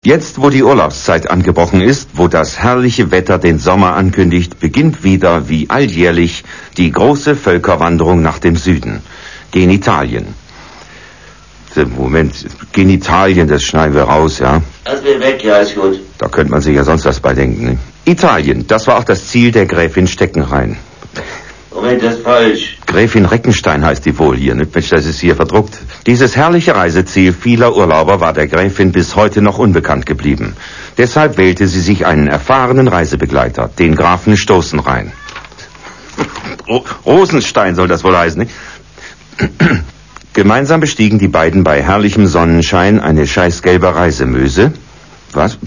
Jetzt, wo die Urlaubszeit angebrochen ist, wo das herrliche Wetter den Sommer ankündigt, beginnt wieder, wie alljährlich, die große Völkerwanderung nach dem Süden. Genitalien. Moment, Genitalien, das schneiden wir raus, ja? Das will weg, ja, ist gut. Da könnte man sich ja sonst was bei denken, ne? Italien, das war auch das Ziel der Gräfin Steckenrhein. Moment, das ist falsch. Gräfin Reckenstein heißt die wohl hier, ne? Mensch, das ist hier verdruckt. Dieses herrliche Reiseziel vieler Urlauber war der Gräfin bis heute noch unbekannt geblieben. Deshalb wählte sie sich einen erfahrenen Reisebegleiter, den Grafen Stoßenrhein. Rosenstein soll das wohl heißen, ne? Gemeinsam bestiegen die beiden bei herrlichem Sonnenschein eine scheißgelbe Reisemöse. Was?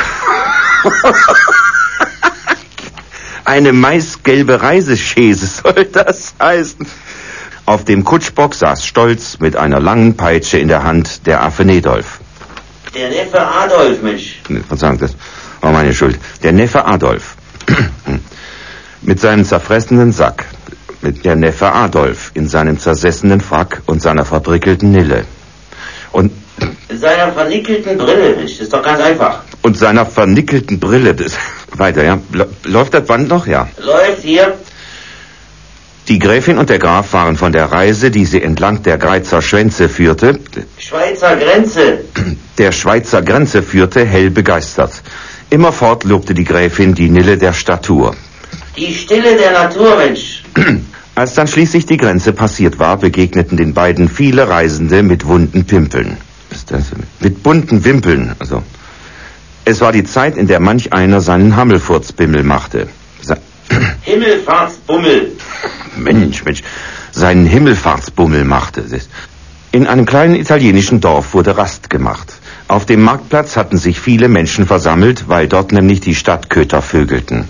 Eine maisgelbe Reiseschäse soll das heißen. Auf dem Kutschbock saß stolz mit einer langen Peitsche in der Hand der Affe Nedolf. Der Neffe Adolf, Mensch. Verzeihung, das war meine Schuld. Der Neffe Adolf. Mit seinem zerfressenen Sack. Mit der Neffe Adolf in seinem zersessenen Frack und seiner verbrickelten Nille. Und seiner vernickelten Brille, Mensch, das ist doch ganz einfach. Und seiner vernickelten Brille. Das, weiter, ja. Läuft das Band noch? Ja. Läuft hier. Die Gräfin und der Graf waren von der Reise, die sie entlang der Greizer Schwänze führte, Schweizer Grenze. Der Schweizer Grenze führte, hell begeistert. Immerfort lobte die Gräfin die Nille der Statur. Die Stille der Natur, Mensch. Als dann schließlich die Grenze passiert war, begegneten den beiden viele Reisende mit wunden Pimpeln. Was ist das? Mit bunten Wimpeln, also. Es war die Zeit, in der manch einer seinen Hammelfurzbimmel machte. Himmelfahrtsbummel. Mensch. Seinen Himmelfahrtsbummel machte. In einem kleinen italienischen Dorf wurde Rast gemacht. Auf dem Marktplatz hatten sich viele Menschen versammelt, weil dort nämlich die Stadtköter vögelten.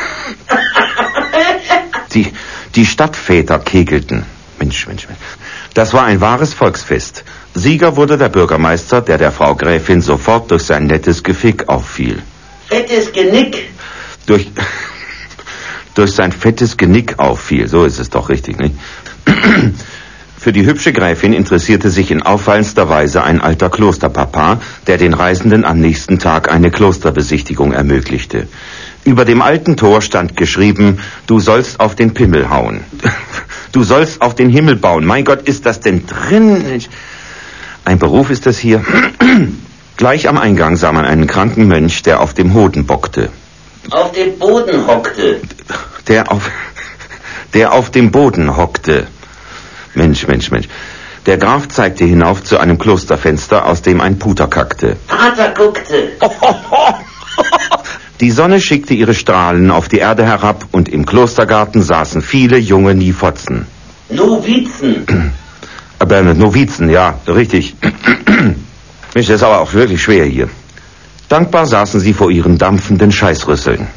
Die Stadtväter kegelten. Mensch. Das war ein wahres Volksfest. Sieger wurde der Bürgermeister, der Frau Gräfin sofort durch sein nettes Gefick auffiel. Fettes Genick. Durch sein fettes Genick auffiel. So ist es doch richtig, nicht? Für die hübsche Gräfin interessierte sich in auffallendster Weise ein alter Klosterpapa, der den Reisenden am nächsten Tag eine Klosterbesichtigung ermöglichte. Über dem alten Tor stand geschrieben, du sollst auf den Pimmel hauen. Du sollst auf den Himmel bauen. Mein Gott, ist das denn drin? Ein Beruf ist das hier. Gleich am Eingang sah man einen kranken Mönch, der auf dem Hoden bockte. Auf dem Boden hockte. Der auf dem Boden hockte. Mensch. Der Graf zeigte hinauf zu einem Klosterfenster, aus dem ein Puter kackte. Pater guckte. Die Sonne schickte ihre Strahlen auf die Erde herab und im Klostergarten saßen viele junge Niefotzen. Novizen. Aber Novizen, ja, richtig. Mensch, das ist aber auch wirklich schwer hier. Dankbar saßen sie vor ihren dampfenden Scheißrüsseln.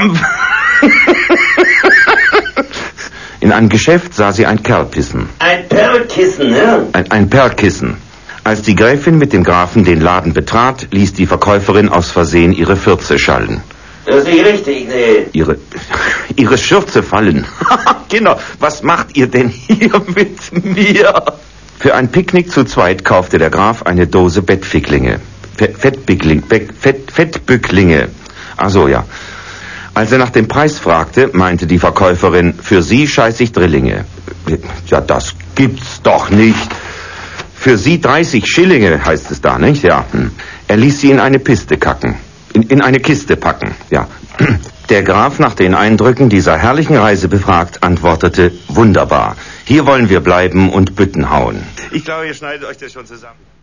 In einem Geschäft sah sie ein Kerlpissen. Ein Perlkissen, ne? Ein Perlkissen. Als die Gräfin mit dem Grafen den Laden betrat, ließ die Verkäuferin aus Versehen ihre Fürze schallen. Das ist nicht richtig, ne? Ihre Schürze fallen. Kinder, was macht ihr denn hier mit mir? Für ein Picknick zu zweit kaufte der Graf eine Dose Bettficklinge. Fettbücklinge. Ach so, ja. Als er nach dem Preis fragte, meinte die Verkäuferin, für Sie scheiß ich Drillinge. Ja, das gibt's doch nicht. Für Sie 30 Schillinge, heißt es da, nicht? Ja. Er ließ sie in eine Piste kacken. In eine Kiste packen, ja. Der Graf, nach den Eindrücken dieser herrlichen Reise befragt, antwortete, wunderbar. Hier wollen wir bleiben und Bütten hauen. Ich glaube, ihr schneidet euch das schon zusammen.